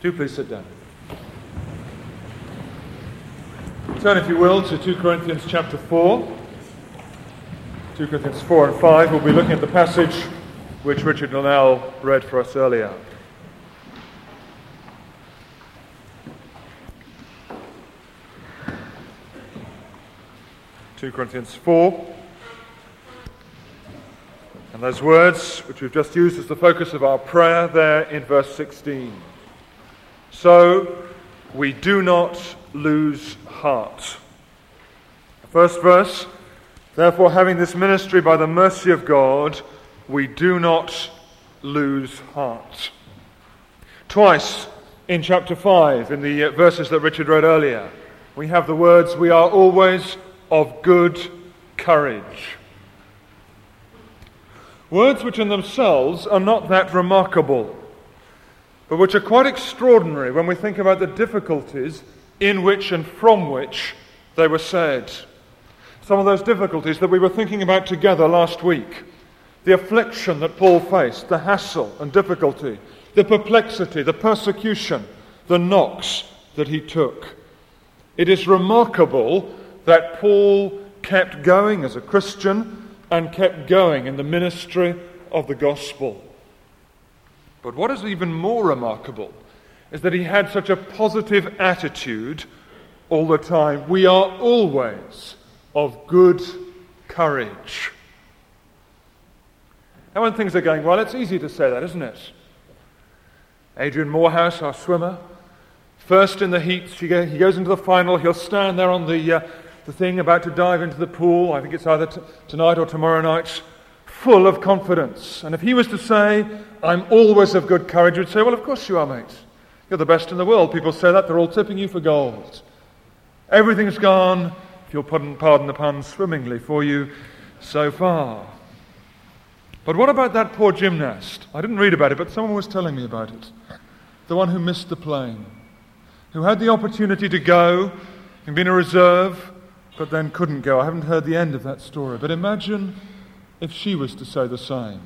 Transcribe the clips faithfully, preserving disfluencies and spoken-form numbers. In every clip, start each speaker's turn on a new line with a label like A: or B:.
A: Do please sit down. Turn, if you will, to two Corinthians chapter four. two Corinthians four and five. We'll be looking at the passage which Richard Linnell read for us earlier. two Corinthians four. And those words which we've just used as the focus of our prayer there in verse sixteen. So we do not lose heart. The first verse, therefore having this ministry by the mercy of God, we do not lose heart. Twice in chapter five, in the verses that Richard read earlier, we have the words, we are always of good courage. Words which in themselves are not that remarkable, but which are quite extraordinary when we think about the difficulties in which and from which they were said. Some of those difficulties that we were thinking about together last week. The affliction that Paul faced, the hassle and difficulty, the perplexity, the persecution, the knocks that he took. It is remarkable that Paul kept going as a Christian and kept going in the ministry of the gospel. But what is even more remarkable is that he had such a positive attitude all the time. We are always of good courage. Now when things are going well, it's easy to say that, isn't it? Adrian Morehouse, our swimmer, first in the heats, he goes into the final, he'll stand there on the, uh, the thing about to dive into the pool, I think it's either t- tonight or tomorrow night, full of confidence. And if he was to say, I'm always of good courage, we'd say, well, of course you are, mate. You're the best in the world. People say that, they're all tipping you for gold. Everything's gone, if you'll pardon, pardon the pun, swimmingly for you so far. But what about that poor gymnast? I didn't read about it, but someone was telling me about it. The one who missed the plane, who had the opportunity to go and be in a reserve, but then couldn't go. I haven't heard the end of that story, but imagine if she was to say the same.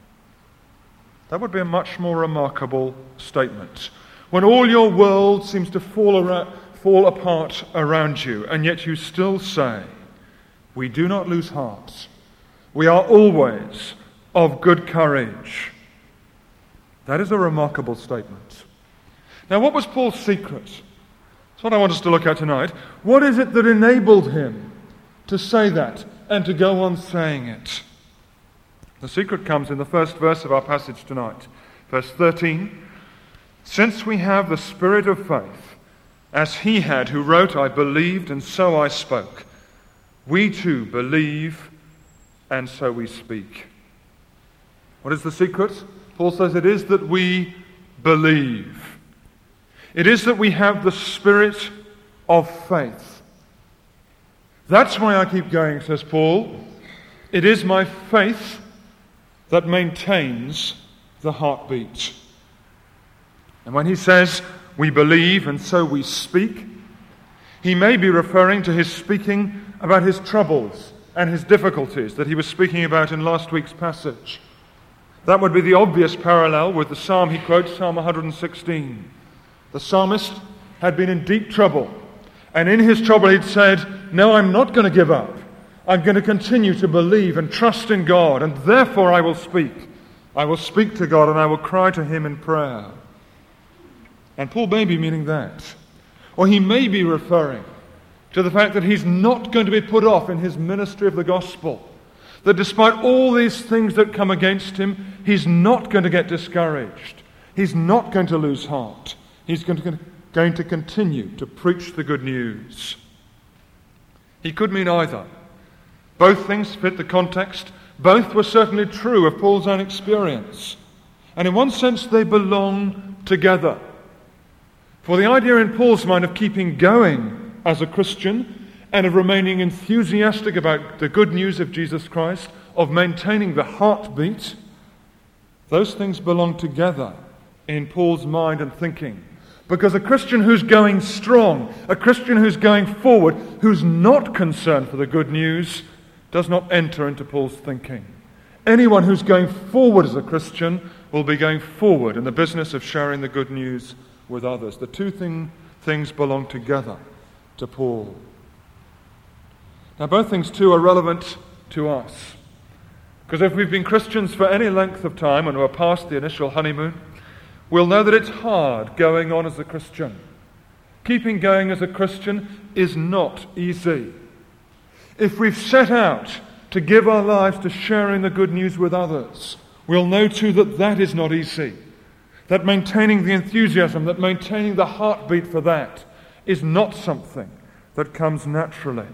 A: That would be a much more remarkable statement. When all your world seems to fall, around, fall apart around you, and yet you still say, we do not lose heart. We are always of good courage. That is a remarkable statement. Now, what was Paul's secret? That's what I want us to look at tonight. What is it that enabled him to say that and to go on saying it? The secret comes in the first verse of our passage tonight. Verse thirteen. Since we have the spirit of faith, as he had who wrote, I believed and so I spoke, we too believe and so we speak. What is the secret? Paul says it is that we believe. It is that we have the spirit of faith. That's why I keep going, says Paul. It is my faith that maintains the heartbeat. And when he says we believe and so we speak, he may be referring to his speaking about his troubles and his difficulties that he was speaking about in last week's passage. That would be the obvious parallel with the psalm he quotes, Psalm one hundred sixteen. The psalmist had been in deep trouble, and in his trouble he'd said, no, I'm not going to give up. I'm going to continue to believe and trust in God, and therefore I will speak. I will speak to God and I will cry to him in prayer. And Paul may be meaning that. Or he may be referring to the fact that he's not going to be put off in his ministry of the gospel. That despite all these things that come against him, he's not going to get discouraged. He's not going to lose heart. He's going to, going to continue to preach the good news. He could mean either. Both things fit the context. Both were certainly true of Paul's own experience. And in one sense, they belong together. For the idea in Paul's mind of keeping going as a Christian and of remaining enthusiastic about the good news of Jesus Christ, of maintaining the heartbeat, those things belong together in Paul's mind and thinking. Because a Christian who's going strong, a Christian who's going forward, who's not concerned for the good news, does not enter into Paul's thinking. Anyone who's going forward as a Christian will be going forward in the business of sharing the good news with others. The two thing, things belong together to Paul. Now, both things too are relevant to us. Because if we've been Christians for any length of time and we're past the initial honeymoon, we'll know that it's hard going on as a Christian. Keeping going as a Christian is not easy. If we've set out to give our lives to sharing the good news with others, we'll know too that that is not easy. That maintaining the enthusiasm, that maintaining the heartbeat for that is not something that comes naturally.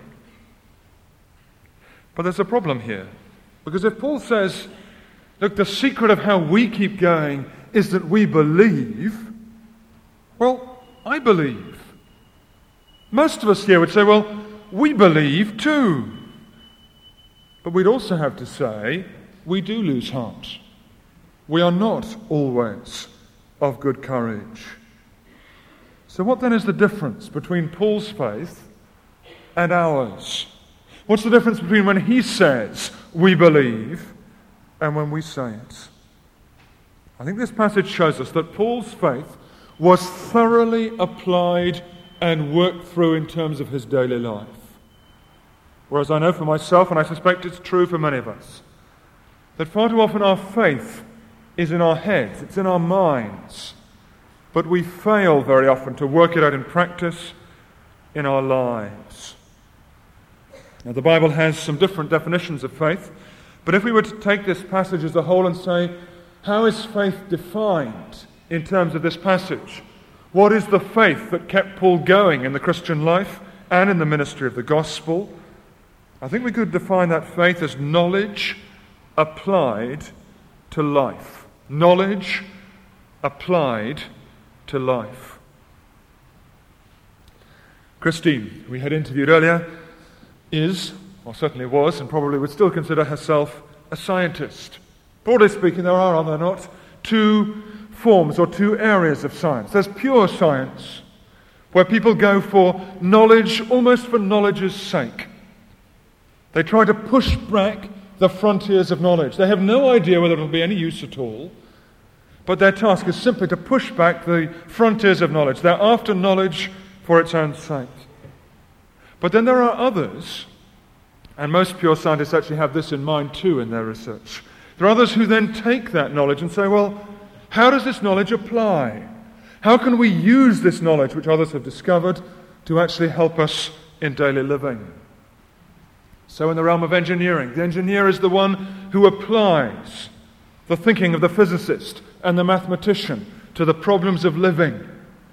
A: But there's a problem here. Because if Paul says, look, the secret of how we keep going is that we believe, well, I believe. Most of us here would say, well, we believe too. But we'd also have to say, we do lose heart. We are not always of good courage. So what then is the difference between Paul's faith and ours? What's the difference between when he says, we believe, and when we say it? I think this passage shows us that Paul's faith was thoroughly applied and worked through in terms of his daily life. Whereas I know for myself, and I suspect it's true for many of us, that far too often our faith is in our heads, it's in our minds, but we fail very often to work it out in practice in our lives. Now, the Bible has some different definitions of faith, but if we were to take this passage as a whole and say, how is faith defined in terms of this passage? What is the faith that kept Paul going in the Christian life and in the ministry of the gospel? I think we could define that faith as knowledge applied to life. Knowledge applied to life. Christine, we had interviewed earlier, is, or certainly was, and probably would still consider herself a scientist. Broadly speaking, there are, are there not, two forms or two areas of science. There's pure science, where people go for knowledge almost for knowledge's sake. They try to push back the frontiers of knowledge. They have no idea whether it will be any use at all, but their task is simply to push back the frontiers of knowledge. They're after knowledge for its own sake. But then there are others, and most pure scientists actually have this in mind too in their research. There are others who then take that knowledge and say, well, how does this knowledge apply? How can we use this knowledge which others have discovered to actually help us in daily living? So in the realm of engineering, the engineer is the one who applies the thinking of the physicist and the mathematician to the problems of living.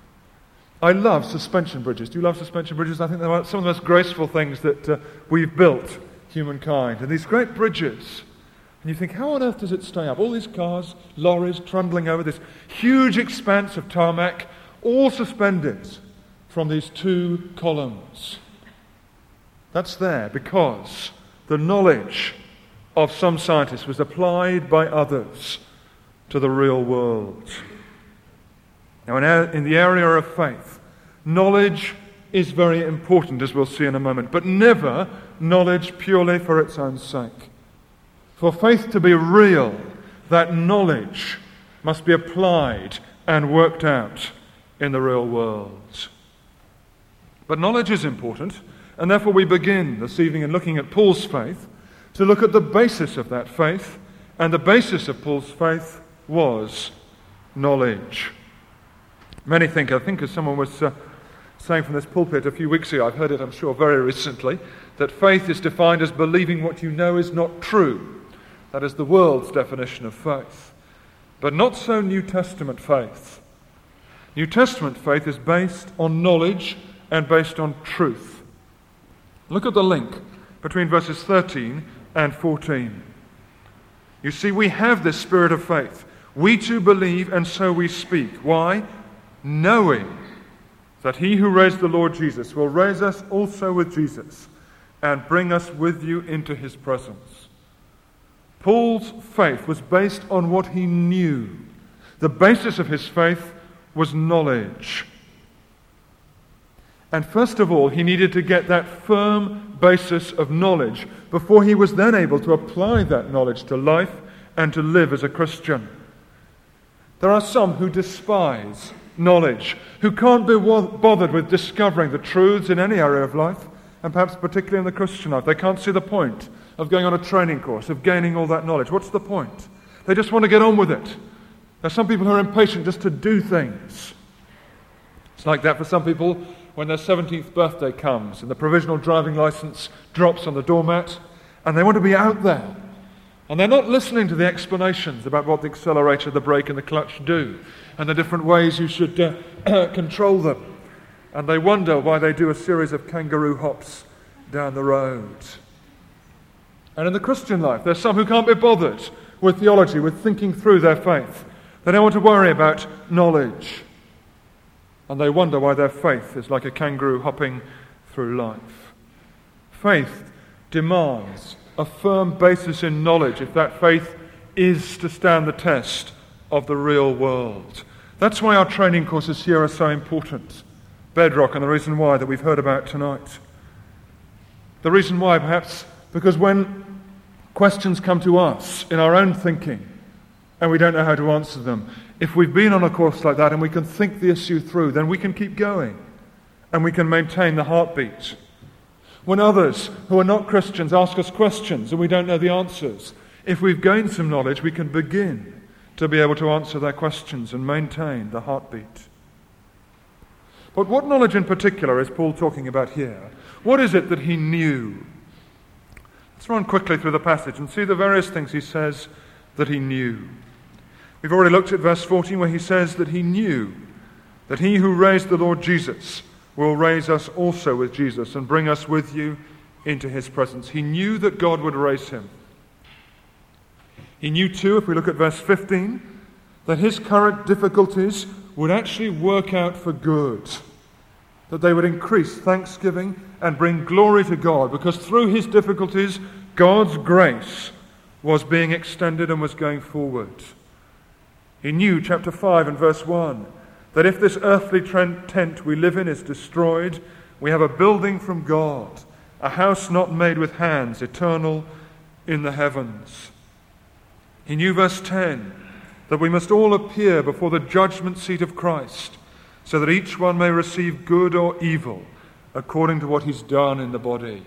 A: I love suspension bridges. Do you love suspension bridges? I think they're some of the most graceful things that uh, we've built, humankind. And these great bridges, and you think, how on earth does it stay up? All these cars, lorries trundling over this huge expanse of tarmac, all suspended from these two columns. That's there because the knowledge of some scientists was applied by others to the real world. Now, in the area of faith, knowledge is very important, as we'll see in a moment, but never knowledge purely for its own sake. For faith to be real, that knowledge must be applied and worked out in the real world. But knowledge is important, and therefore we begin this evening in looking at Paul's faith to look at the basis of that faith, and the basis of Paul's faith was knowledge. Many think, I think as someone was uh, saying from this pulpit a few weeks ago, I've heard it I'm sure very recently, that faith is defined as believing what you know is not true. That is the world's definition of faith. But not so New Testament faith. New Testament faith is based on knowledge and based on truth. Look at the link between verses thirteen and fourteen. You see, we have this spirit of faith. We too believe, and so we speak. Why? Knowing that he who raised the Lord Jesus will raise us also with Jesus and bring us with you into his presence. Paul's faith was based on what he knew. The basis of his faith was knowledge. And first of all, he needed to get that firm basis of knowledge before he was then able to apply that knowledge to life and to live as a Christian. There are some who despise knowledge, who can't be bothered with discovering the truths in any area of life, and perhaps particularly in the Christian life. They can't see the point of going on a training course, of gaining all that knowledge. What's the point? They just want to get on with it. There are some people who are impatient just to do things. It's like that for some people when their seventeenth birthday comes and the provisional driving license drops on the doormat, and they want to be out there. And they're not listening to the explanations about what the accelerator, the brake, and the clutch do, and the different ways you should uh, control them. And they wonder why they do a series of kangaroo hops down the road. And in the Christian life, there's some who can't be bothered with theology, with thinking through their faith. They don't want to worry about knowledge. And they wonder why their faith is like a kangaroo hopping through life. Faith demands a firm basis in knowledge if that faith is to stand the test of the real world. That's why our training courses here are so important. Bedrock, and the reason why that we've heard about tonight. The reason why, perhaps, because when questions come to us in our own thinking and we don't know how to answer them, if we've been on a course like that and we can think the issue through, then we can keep going and we can maintain the heartbeat. When others who are not Christians ask us questions and we don't know the answers, if we've gained some knowledge, we can begin to be able to answer their questions and maintain the heartbeat. But what knowledge in particular is Paul talking about here? What is it that he knew? Let's run quickly through the passage and see the various things he says that he knew. We've already looked at verse fourteen where he says that he knew that he who raised the Lord Jesus will raise us also with Jesus and bring us with you into his presence. He knew that God would raise him. He knew too, if we look at verse fifteen, that his current difficulties would actually work out for good, that they would increase thanksgiving and bring glory to God, because through his difficulties, God's grace was being extended and was going forward. He knew, chapter five and verse one, that if this earthly tent we live in is destroyed, we have a building from God, a house not made with hands, eternal in the heavens. He knew, verse ten, that we must all appear before the judgment seat of Christ, so that each one may receive good or evil according to what he's done in the body.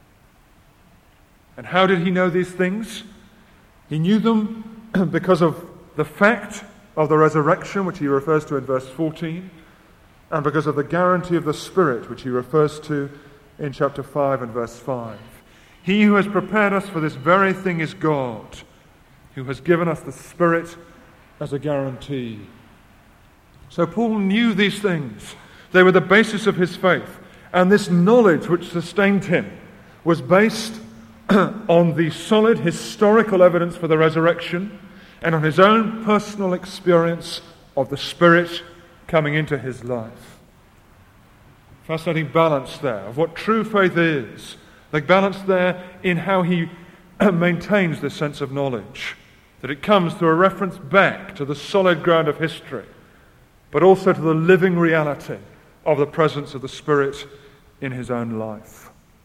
A: And how did he know these things? He knew them because of the fact of the resurrection, which he refers to in verse fourteen, and because of the guarantee of the Spirit, which he refers to in chapter five and verse five. He who has prepared us for this very thing is God, who has given us the Spirit as a guarantee. So Paul knew these things. They were the basis of his faith. And this knowledge which sustained him was based on the solid historical evidence for the resurrection and on his own personal experience of the Spirit coming into his life. Fascinating balance there of what true faith is. The balance there in how he maintains this sense of knowledge. That it comes through a reference back to the solid ground of history, but also to the living reality of the presence of the Spirit in his own life.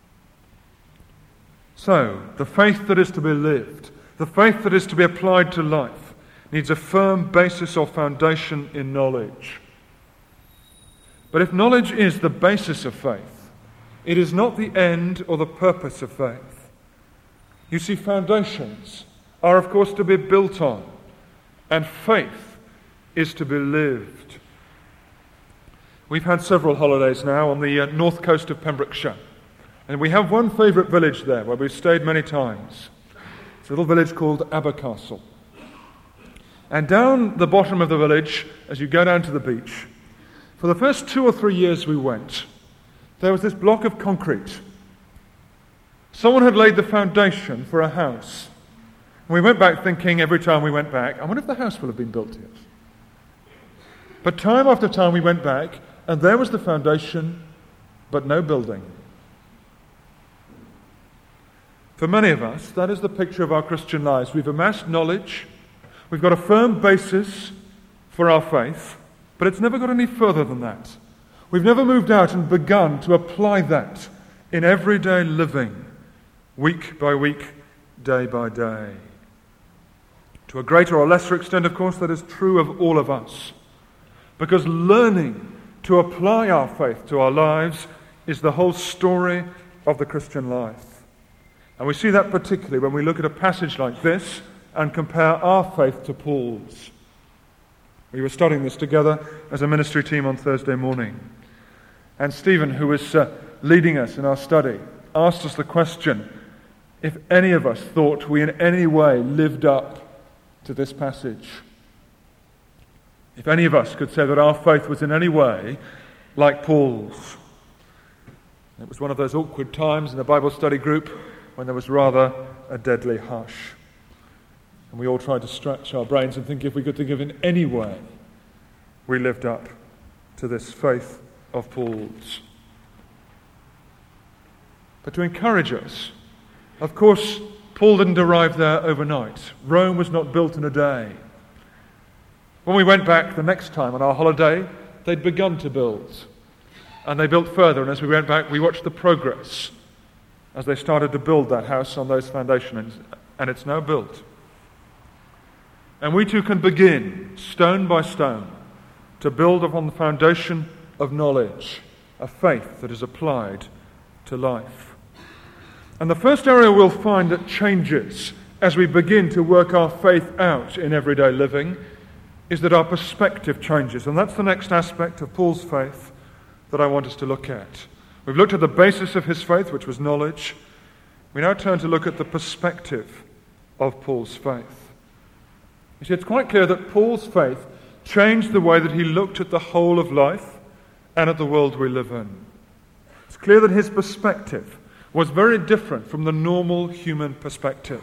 A: So, the faith that is to be lived, the faith that is to be applied to life, needs a firm basis or foundation in knowledge. But if knowledge is the basis of faith, it is not the end or the purpose of faith. You see, foundations are, of course, to be built on, and faith is to be lived. We've had several holidays now on the uh, north coast of Pembrokeshire, and we have one favourite village there where we've stayed many times. It's a little village called Abercastle. And down the bottom of the village, as you go down to the beach, for the first two or three years we went, there was this block of concrete. Someone had laid the foundation for a house. And we went back thinking every time we went back, I wonder if the house will have been built yet. But time after time we went back, and there was the foundation, but no building. For many of us, that is the picture of our Christian lives. We've amassed knowledge, we've got a firm basis for our faith, but it's never got any further than that. We've never moved out and begun to apply that in everyday living, week by week, day by day. To a greater or lesser extent, of course, that is true of all of us. Because learning to apply our faith to our lives is the whole story of the Christian life. And we see that particularly when we look at a passage like this and compare our faith to Paul's. We were studying this together as a ministry team on Thursday morning. And Stephen, who was uh, leading us in our study, asked us the question, if any of us thought we in any way lived up to this passage. If any of us could say that our faith was in any way like Paul's. It was one of those awkward times in the Bible study group when there was rather a deadly hush. And we all tried to stretch our brains and think if we could think of in any way we lived up to this faith of Paul's. But to encourage us, of course, Paul didn't arrive there overnight. Rome was not built in a day. When we went back the next time on our holiday, they'd begun to build. And they built further, and as we went back, we watched the progress as they started to build that house on those foundations, and it's now built. And we too can begin, stone by stone, to build upon the foundation of knowledge, a faith that is applied to life. And the first area we'll find that changes as we begin to work our faith out in everyday living is that our perspective changes. And that's the next aspect of Paul's faith that I want us to look at. We've looked at the basis of his faith, which was knowledge. We now turn to look at the perspective of Paul's faith. You see, it's quite clear that Paul's faith changed the way that he looked at the whole of life and at the world we live in. It's clear that his perspective was very different from the normal human perspective.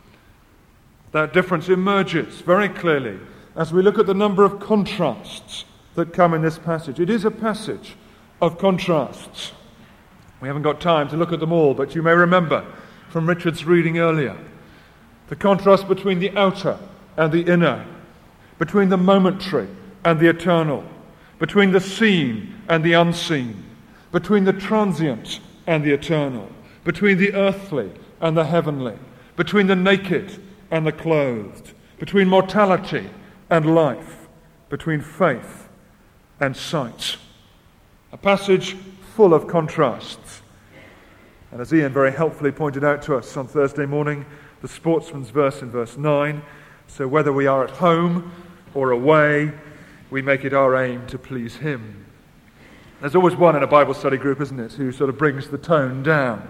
A: That difference emerges very clearly as we look at the number of contrasts that come in this passage. It is a passage of contrasts. We haven't got time to look at them all, but you may remember from Richard's reading earlier the contrast between the outer and the inner, between the momentary and the eternal, between the seen and the unseen, between the transient and the eternal, between the earthly and the heavenly, between the naked and the clothed, between mortality and life, between faith and sight. A passage full of contrasts. And as Ian very helpfully pointed out to us on Thursday morning, the sportsman's verse in verse nine, so whether we are at home or away, we make it our aim to please him. There's always one in a Bible study group, isn't it, who sort of brings the tone down.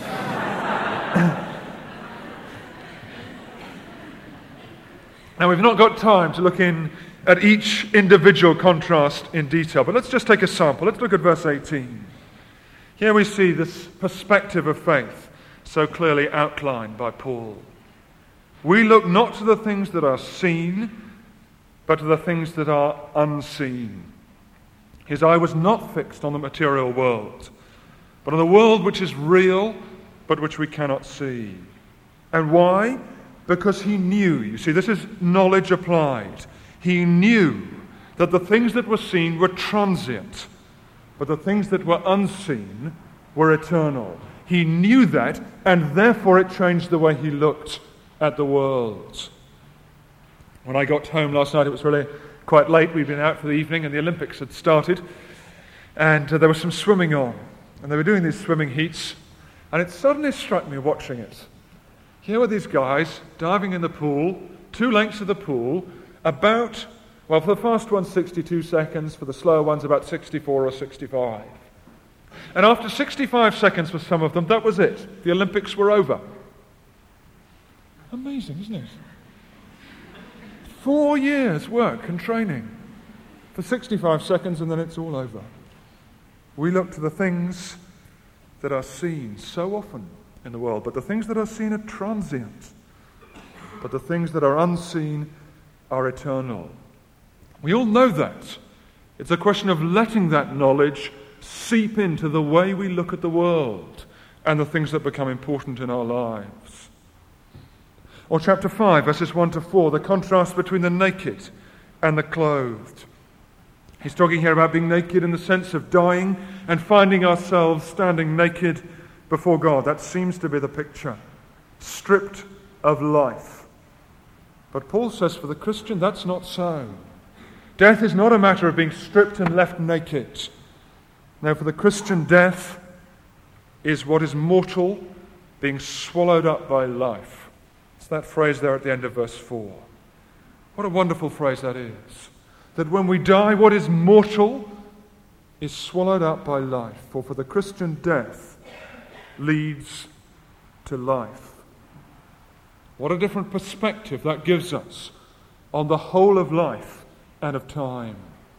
A: Now, we've not got time to look in at each individual contrast in detail, but let's just take a sample. Let's look at verse eighteen. Here we see this perspective of faith so clearly outlined by Paul. We look not to the things that are seen, but to the things that are unseen. His eye was not fixed on the material world, but on the world which is real, but which we cannot see. And why? Because he knew, you see, this is knowledge applied. He knew that the things that were seen were transient, but the things that were unseen were eternal. He knew that, and therefore it changed the way he looked at the world. When I got home last night, it was really quite late. We'd been out for the evening, and the Olympics had started, and uh, there was some swimming on, and they were doing these swimming heats, and it suddenly struck me watching it. Here were these guys diving in the pool, two lengths of the pool, about, well, for the fast one, sixty-two seconds, for the slower ones, about sixty-four or sixty-five. And after sixty-five seconds for some of them, that was it. The Olympics were over. Amazing, isn't it? Four years' work and training for sixty-five seconds, and then it's all over. We look to the things that are seen so often in the world, but the things that are seen are transient. But the things that are unseen are eternal. We all know that. It's a question of letting that knowledge seep into the way we look at the world and the things that become important in our lives. Or chapter five, verses one to four, the contrast between the naked and the clothed. He's talking here about being naked in the sense of dying and finding ourselves standing naked before God. That seems to be the picture. Stripped of life. But Paul says for the Christian, that's not so. Death is not a matter of being stripped and left naked. No, for the Christian, death is what is mortal being swallowed up by life. It's that phrase there at the end of verse four. What a wonderful phrase that is. That when we die, what is mortal is swallowed up by life. For for the Christian, death leads to life. What a different perspective that gives us on the whole of life and of time.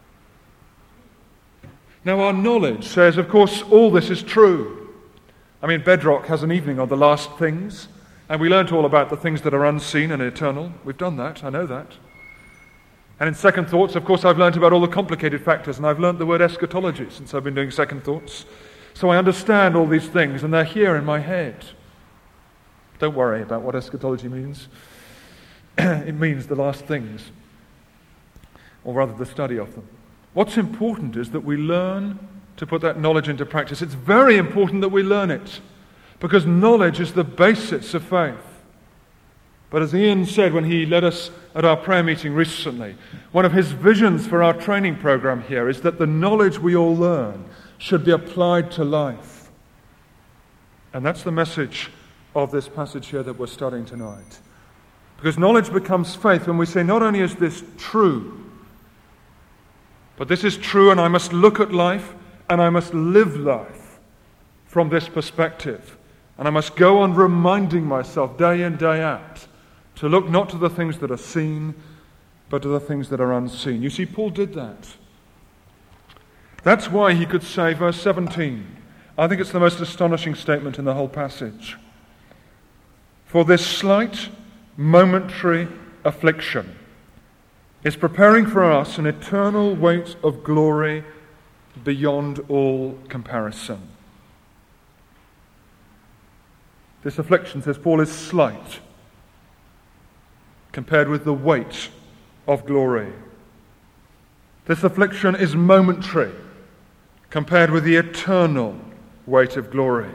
A: Now, our knowledge says, of course, all this is true. I mean, Bedrock has an evening on the last things, and we learnt all about the things that are unseen and eternal. We've done that, I know that. And in Second Thoughts, of course, I've learnt about all the complicated factors, and I've learnt the word eschatology since I've been doing Second Thoughts. So I understand all these things, and they're here in my head. Don't worry about what eschatology means. It means the last things, or rather the study of them. What's important is that we learn to put that knowledge into practice. It's very important that we learn it, because knowledge is the basis of faith. But as Ian said when he led us at our prayer meeting recently, one of his visions for our training program here is that the knowledge we all learn should be applied to life. And that's the message of this passage here that we're studying tonight. Because knowledge becomes faith when we say, not only is this true, but this is true, and I must look at life and I must live life from this perspective. And I must go on reminding myself day in, day out to look not to the things that are seen, but to the things that are unseen. You see, Paul did that. That's why he could say, verse seventeen, I think it's the most astonishing statement in the whole passage. For this slight, momentary affliction is preparing for us an eternal weight of glory beyond all comparison. This affliction, says Paul, is slight compared with the weight of glory. This affliction is momentary compared with the eternal weight of glory.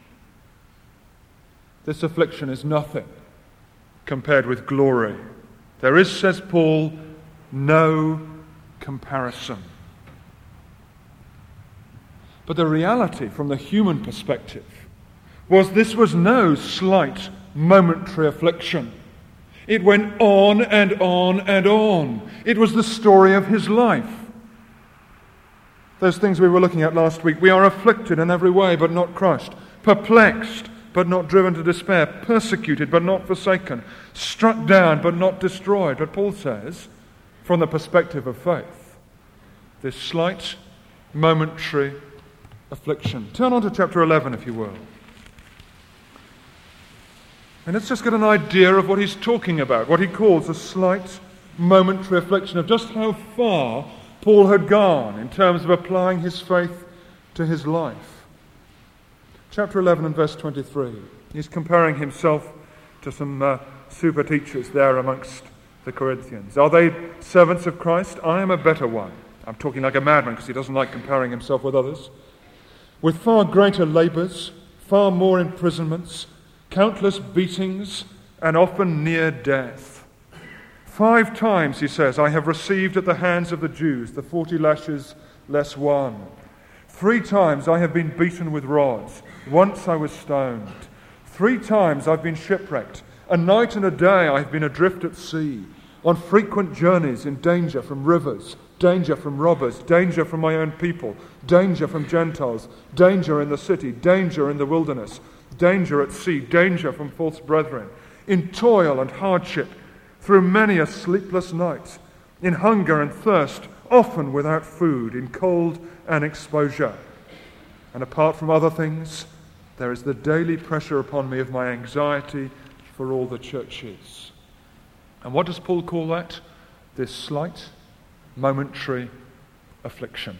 A: This affliction is nothing compared with glory. There is, says Paul, no comparison. But the reality from the human perspective was this was no slight momentary affliction. It went on and on and on. It was the story of his life. Those things we were looking at last week. We are afflicted in every way, but not crushed. Perplexed, but not driven to despair. Persecuted, but not forsaken. Struck down, but not destroyed. But Paul says, from the perspective of faith, this slight, momentary affliction. Turn on to chapter eleven, if you will. And let's just get an idea of what he's talking about, what he calls a slight, momentary affliction, of just how far Paul had gone in terms of applying his faith to his life. Chapter eleven and verse twenty-three. He's comparing himself to some uh, super teachers there amongst the Corinthians. Are they servants of Christ? I am a better one. I'm talking like a madman because he doesn't like comparing himself with others. With far greater labours, far more imprisonments, countless beatings, and often near death. Five times, he says, I have received at the hands of the Jews the forty lashes less one. Three times I have been beaten with rods. Once I was stoned. Three times I've been shipwrecked. A night and a day I have been adrift at sea, on frequent journeys in danger from rivers, danger from robbers, danger from my own people, danger from Gentiles, danger in the city, danger in the wilderness, danger at sea, danger from false brethren, in toil and hardship, through many a sleepless night, in hunger and thirst, often without food, in cold and exposure. And apart from other things, there is the daily pressure upon me of my anxiety for all the churches. And what does Paul call that? This slight, momentary affliction.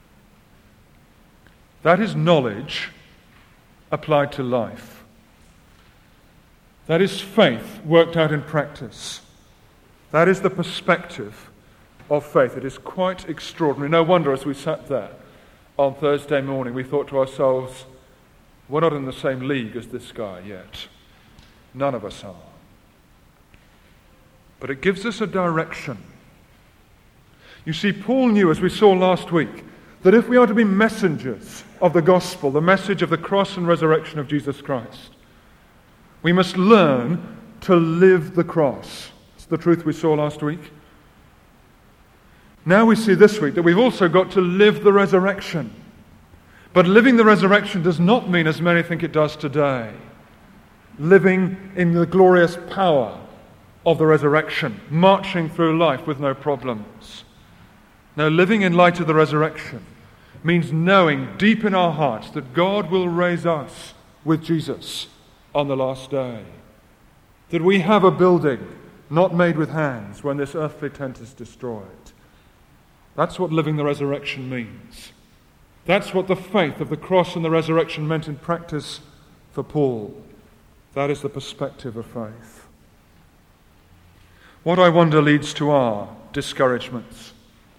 A: That is knowledge applied to life. That is faith worked out in practice. That is the perspective of faith. It is quite extraordinary. No wonder as we sat there on Thursday morning, we thought to ourselves, we're not in the same league as this guy yet. None of us are. But it gives us a direction. You see, Paul knew, as we saw last week, that if we are to be messengers of the gospel, the message of the cross and resurrection of Jesus Christ, we must learn to live the cross. It's the truth we saw last week. Now we see this week that we've also got to live the resurrection. But living the resurrection does not mean, as many think it does today, living in the glorious power of the resurrection, marching through life with no problems. No, living in light of the resurrection means knowing deep in our hearts that God will raise us with Jesus on the last day. That we have a building not made with hands when this earthly tent is destroyed. That's what living the resurrection means. That's what the faith of the cross and the resurrection meant in practice for Paul. That is the perspective of faith. What, I wonder, leads to our discouragements?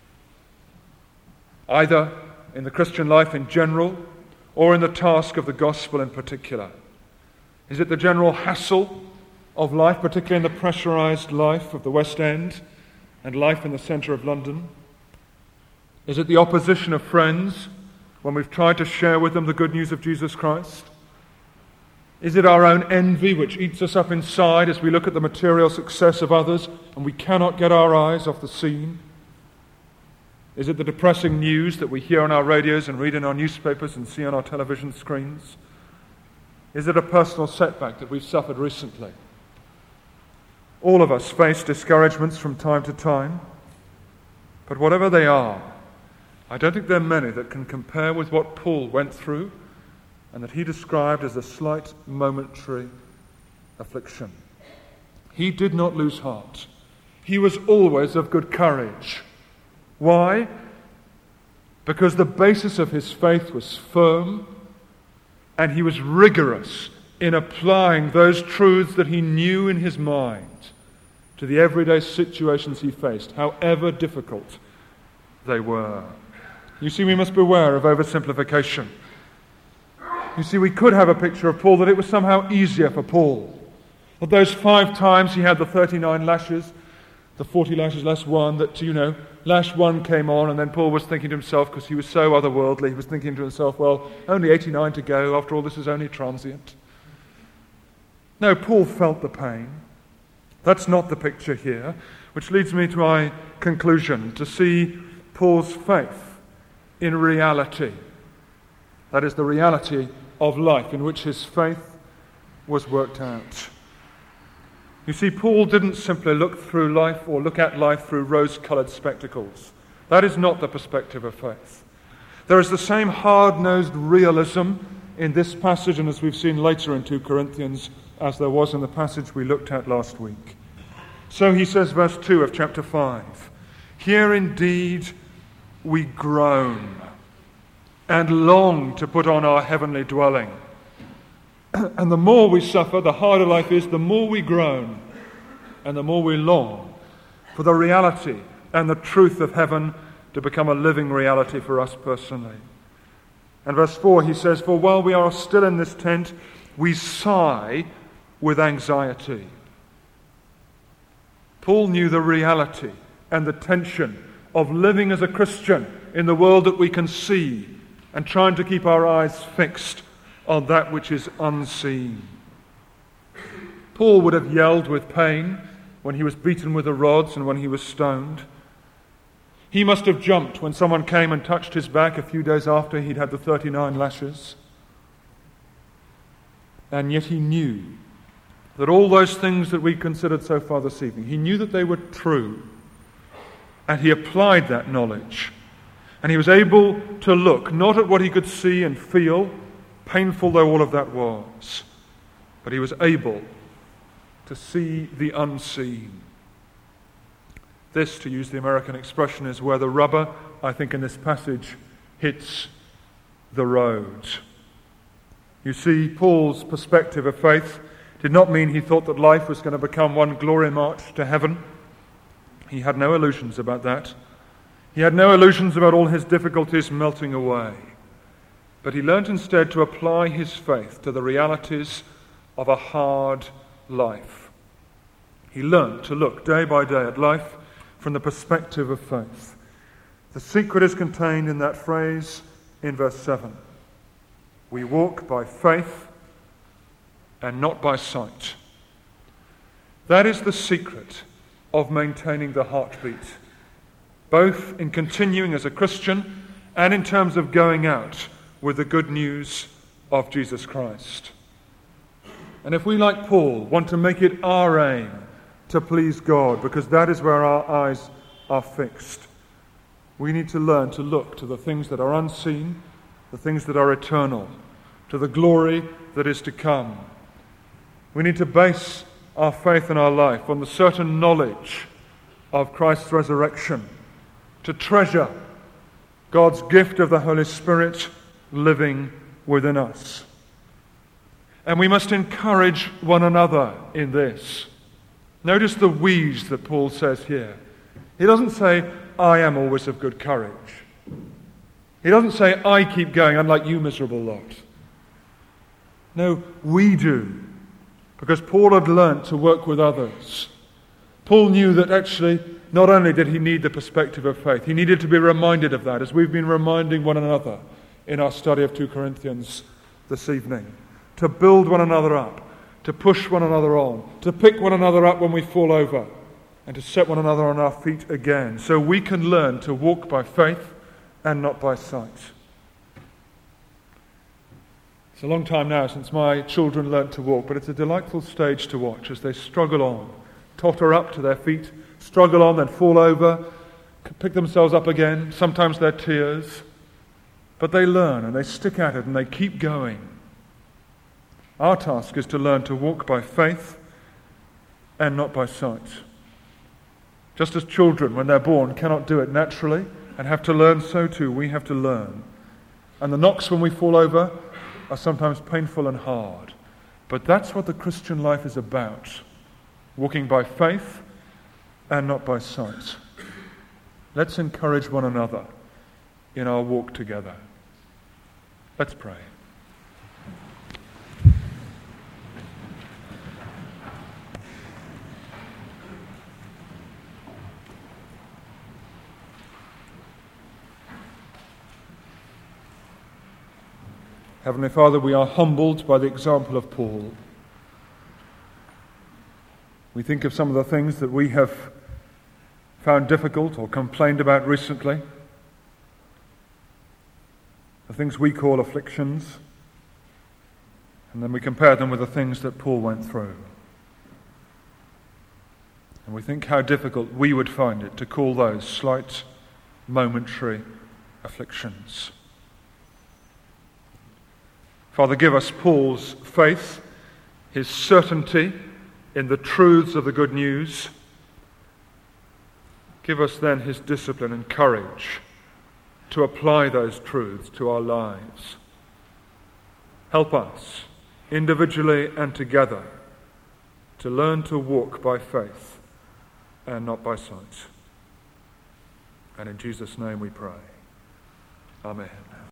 A: Either in the Christian life in general or in the task of the gospel in particular. Is it the general hassle of life, particularly in the pressurized life of the West End and life in the centre of London? Is it the opposition of friends when we've tried to share with them the good news of Jesus Christ? Is it our own envy which eats us up inside as we look at the material success of others and we cannot get our eyes off the scene? Is it the depressing news that we hear on our radios and read in our newspapers and see on our television screens? Is it a personal setback that we've suffered recently? All of us face discouragements from time to time, but whatever they are, I don't think there are many that can compare with what Paul went through and that he described as a slight momentary affliction. He did not lose heart. He was always of good courage. Why? Because the basis of his faith was firm and he was rigorous in applying those truths that he knew in his mind to the everyday situations he faced, however difficult they were. You see, we must beware of oversimplification. You see, we could have a picture of Paul that it was somehow easier for Paul. That those five times he had the thirty-nine lashes, the forty lashes less one, that, you know, lash one came on, and then Paul was thinking to himself, because he was so otherworldly, he was thinking to himself, well, only eighty-nine to go, after all this is only transient. No, Paul felt the pain. That's not the picture here, which leads me to my conclusion, to see Paul's faith in reality. That is the reality of life in which his faith was worked out. You see, Paul didn't simply look through life or look at life through rose-coloured spectacles. That is not the perspective of faith. There is the same hard-nosed realism in this passage, and as we've seen later in Second Corinthians, as there was in the passage we looked at last week. So he says, verse two of chapter five, "Here indeed we groan and long to put on our heavenly dwelling." And the more we suffer, the harder life is, the more we groan and the more we long for the reality and the truth of heaven to become a living reality for us personally. And verse four, he says, "For while we are still in this tent, we sigh with anxiety." Paul knew the reality and the tension of living as a Christian in the world that we can see and trying to keep our eyes fixed on that which is unseen. Paul would have yelled with pain when he was beaten with the rods and when he was stoned. He must have jumped when someone came and touched his back a few days after he'd had the thirty-nine lashes. And yet he knew that all those things that we considered so far this evening, he knew that they were true. And he applied that knowledge. And he was able to look not at what he could see and feel, painful though all of that was, but he was able to see the unseen. This, to use the American expression, is where the rubber, I think in this passage, hits the road. You see, Paul's perspective of faith did not mean he thought that life was going to become one glory march to heaven. He had no illusions about that. He had no illusions about all his difficulties melting away. But he learnt instead to apply his faith to the realities of a hard life. He learnt to look day by day at life from the perspective of faith. The secret is contained in that phrase in verse seven. We walk by faith and not by sight. That is the secret of maintaining the heartbeat, both in continuing as a Christian and in terms of going out with the good news of Jesus Christ. And if we, like Paul, want to make it our aim to please God, because that is where our eyes are fixed, we need to learn to look to the things that are unseen, the things that are eternal, to the glory that is to come. We need to base our faith and our life on the certain knowledge of Christ's resurrection, to treasure God's gift of the Holy Spirit living within us. And we must encourage one another in this. Notice the we's that Paul says here. He doesn't say, I am always of good courage. He doesn't say, I keep going, unlike you miserable lot. No, we do. Because Paul had learnt to work with others. Paul knew that actually, not only did he need the perspective of faith, he needed to be reminded of that, as we've been reminding one another in our study of Second Corinthians this evening. To build one another up, to push one another on, to pick one another up when we fall over, and to set one another on our feet again, so we can learn to walk by faith and not by sight. It's a long time now since my children learnt to walk, but it's a delightful stage to watch as they struggle on, totter up to their feet, struggle on, then fall over, pick themselves up again. Sometimes they're tears, but they learn and they stick at it and they keep going. Our task is to learn to walk by faith and not by sight. Just as children, when they're born, cannot do it naturally and have to learn, so too we have to learn. And the knocks when we fall over are sometimes painful and hard. But that's what the Christian life is about. Walking by faith and not by sight. Let's encourage one another in our walk together. Let's pray. Heavenly Father, we are humbled by the example of Paul. We think of some of the things that we have found difficult or complained about recently, the things we call afflictions, and then we compare them with the things that Paul went through. And we think how difficult we would find it to call those slight, momentary afflictions. Father, give us Paul's faith, his certainty in the truths of the good news. Give us then his discipline and courage to apply those truths to our lives. Help us, individually and together, to learn to walk by faith and not by sight. And in Jesus' name we pray. Amen.